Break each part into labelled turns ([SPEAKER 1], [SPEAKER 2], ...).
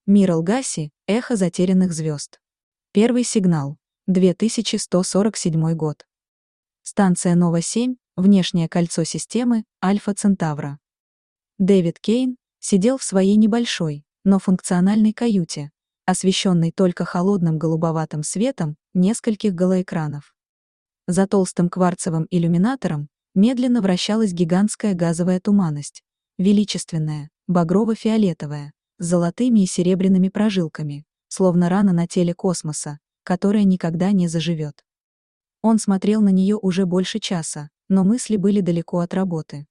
[SPEAKER 1] Мирал Гаси, эхо затерянных звезд. Первый сигнал. 2147 год. Станция Нова-7, внешнее кольцо системы, Альфа Центавра. Дэвид Кейн сидел в своей небольшой, но функциональной каюте, освещенной только холодным голубоватым светом нескольких голоэкранов. За толстым кварцевым иллюминатором медленно вращалась гигантская газовая туманность, величественная, багрово-фиолетовая, с золотыми и серебряными прожилками, словно рана на теле космоса, которая никогда не заживет. Он смотрел на нее уже больше часа, но мысли были далеко от работы.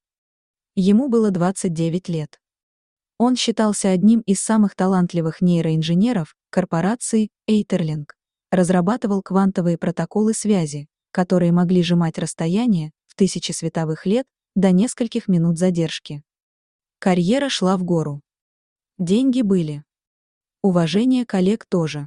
[SPEAKER 1] Ему было 29 лет. Он считался одним из самых талантливых нейроинженеров корпорации Эйтерлинг, разрабатывал квантовые протоколы связи, которые могли сжимать расстояние в тысячи световых лет до нескольких минут задержки. Карьера шла в гору. Деньги были. Уважение коллег тоже.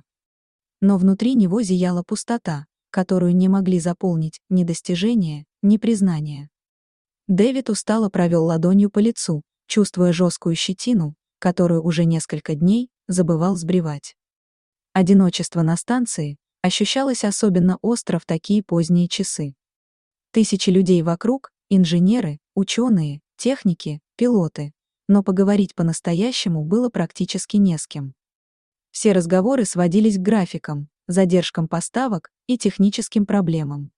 [SPEAKER 1] Но внутри него зияла пустота, которую не могли заполнить ни достижения, ни признания. Дэвид устало провел ладонью по лицу, чувствуя жесткую щетину, которую уже несколько дней забывал сбривать. Одиночество на станции ощущалось особенно остро в такие поздние часы. Тысячи людей вокруг, инженеры, ученые, техники, пилоты, но поговорить по-настоящему было практически не с кем. Все разговоры сводились к графикам, задержкам поставок и техническим проблемам.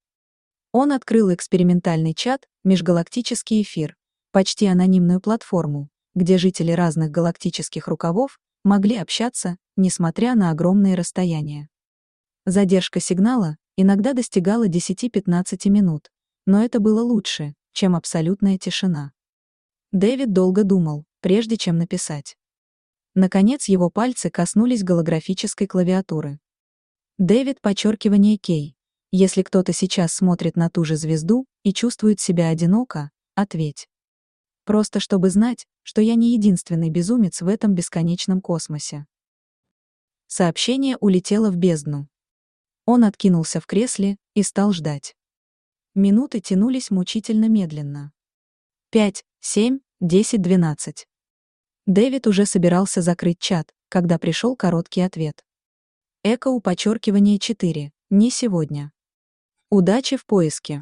[SPEAKER 1] Он открыл экспериментальный чат «Межгалактический эфир», почти анонимную платформу, где жители разных галактических рукавов могли общаться, несмотря на огромные расстояния. Задержка сигнала иногда достигала 10-15 минут, но это было лучше, чем абсолютная тишина. Дэвид долго думал, прежде чем написать. Наконец его пальцы коснулись голографической клавиатуры. Дэвид подчеркивание Кей. Если кто-то сейчас смотрит на ту же звезду и чувствует себя одиноко, ответь. Просто чтобы знать, что я не единственный безумец в этом бесконечном космосе. Сообщение улетело в бездну. Он откинулся в кресле и стал ждать. Минуты тянулись мучительно медленно. 5, 7, 10, 12. Дэвид уже собирался закрыть чат, когда пришел короткий ответ. ЭКОУ подчеркивание 4. Не сегодня. Удачи в поиске.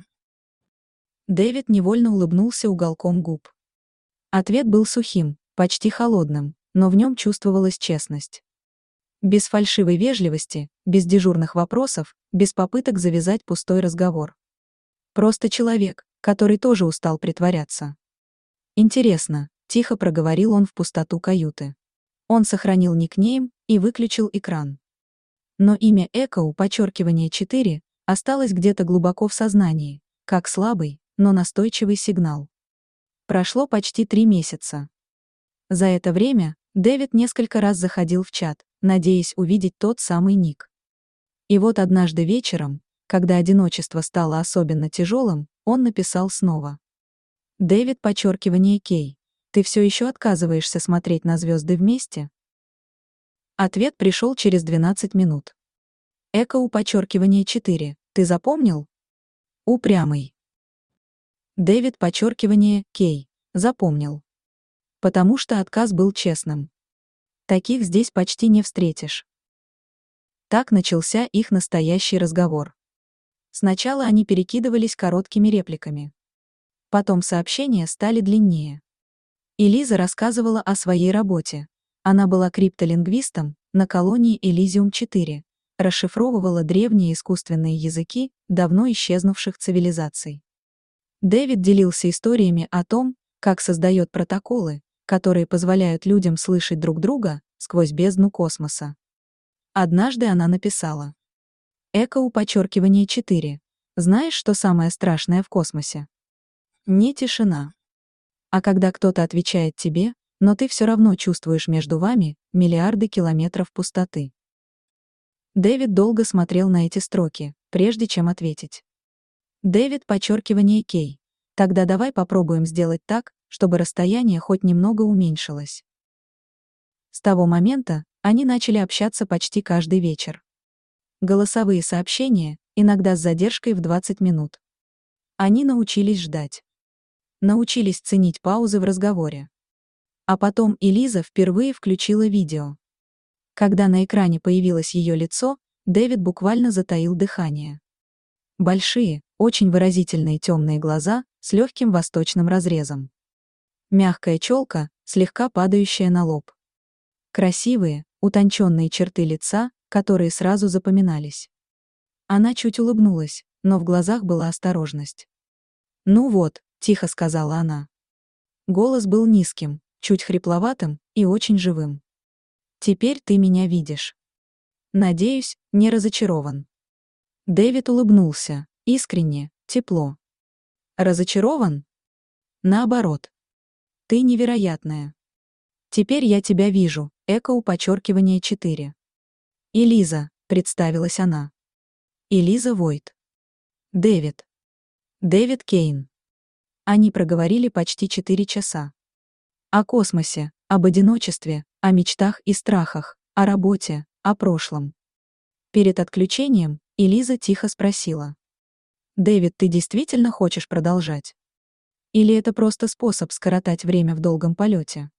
[SPEAKER 1] Дэвид невольно улыбнулся уголком губ. Ответ был сухим, почти холодным, но в нем чувствовалась честность. Без фальшивой вежливости, без дежурных вопросов, без попыток завязать пустой разговор. Просто человек, который тоже устал притворяться. Интересно, тихо проговорил он в пустоту каюты. Он сохранил никнейм и выключил экран. Но имя ЭКОУ подчеркивание 4 осталось где-то глубоко в сознании, как слабый, но настойчивый сигнал. Прошло почти 3 месяца. За это время Дэвид несколько раз заходил в чат, надеясь увидеть тот самый ник. И вот однажды вечером, когда одиночество стало особенно тяжелым, он написал снова. «Дэвид подчеркивание Кей, ты все еще отказываешься смотреть на звезды вместе?» Ответ пришел через 12 минут. ЭКОУ подчеркивание 4, ты запомнил? Упрямый. Дэвид подчеркивание Кей, запомнил. Потому что отказ был честным. Таких здесь почти не встретишь. Так начался их настоящий разговор. Сначала они перекидывались короткими репликами. Потом сообщения стали длиннее. И Лиза рассказывала о своей работе. Она была криптолингвистом на колонии Элизиум-4, расшифровывала древние искусственные языки давно исчезнувших цивилизаций. Дэвид делился историями о том, как создает протоколы, которые позволяют людям слышать друг друга сквозь бездну космоса. Однажды она написала. ЭКОУ подчеркивание 4. Знаешь, что самое страшное в космосе? Не тишина. А когда кто-то отвечает тебе, но ты все равно чувствуешь между вами миллиарды километров пустоты. Дэвид долго смотрел на эти строки, прежде чем ответить. Дэвид подчеркивание Кей. Тогда давай попробуем сделать так, чтобы расстояние хоть немного уменьшилось. С того момента они начали общаться почти каждый вечер. Голосовые сообщения, иногда с задержкой в 20 минут. Они научились ждать. Научились ценить паузы в разговоре. А потом и Лиза впервые включила видео. Когда на экране появилось ее лицо, Дэвид буквально затаил дыхание. Большие, очень выразительные темные глаза с легким восточным разрезом. Мягкая челка, слегка падающая на лоб. Красивые, утонченные черты лица, которые сразу запоминались. Она чуть улыбнулась, но в глазах была осторожность. «Ну вот», — тихо сказала она. Голос был низким, чуть хрипловатым и очень живым. «Теперь ты меня видишь. Надеюсь, не разочарован». Дэвид улыбнулся, искренне, тепло. «Разочарован? Наоборот. Ты невероятная. Теперь я тебя вижу», эко у подчеркивания 4. «Элиза», — представилась она. «Элиза Войт». «Дэвид». «Дэвид Кейн». Они проговорили почти 4 часа. О космосе, об одиночестве, о мечтах и страхах, о работе, о прошлом. Перед отключением Элиза тихо спросила. «Дэвид, ты действительно хочешь продолжать? Или это просто способ скоротать время в долгом полете?»